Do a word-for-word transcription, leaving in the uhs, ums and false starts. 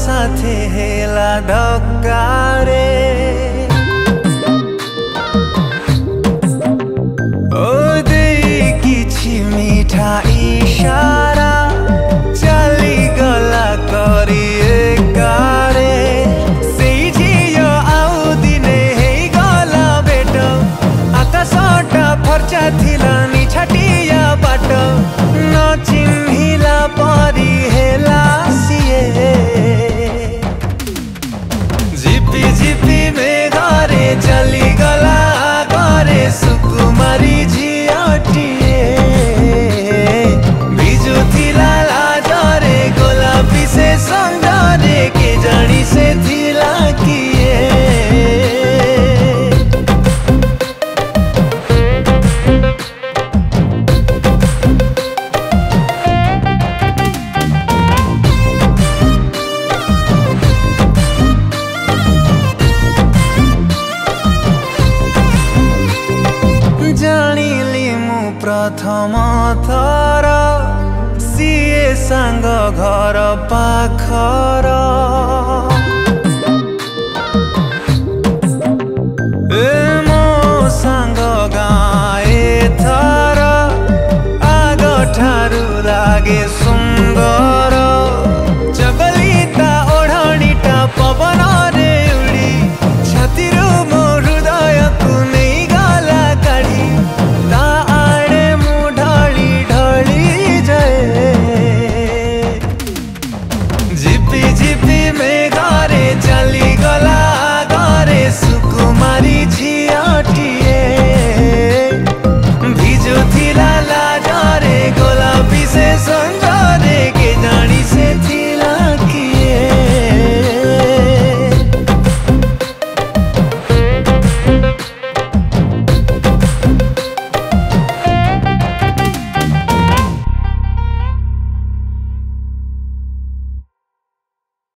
साथे हेला धक्कारे ओ दे किछि मीठा इशारा चली गला करी एकारे से झियो आउ दिने हे गला बेट आकाशटा फर्चा थिला नि छाटिया बाट न चिन्हिला परी हेला सिए झिपी झिपी मेघरे चली गला घरे सुकुमारी झियटिए बिजु थिला लाजरे गोलापी से संगरे के जानी से थिला किए जानिली मु प्रथम थर सीए सांग घर पाखर ए मो सांग गाए थर आग ठारू लागे सुंदर चगलिता ओढ़णीटा पवन रे उड़ी छातीरू मो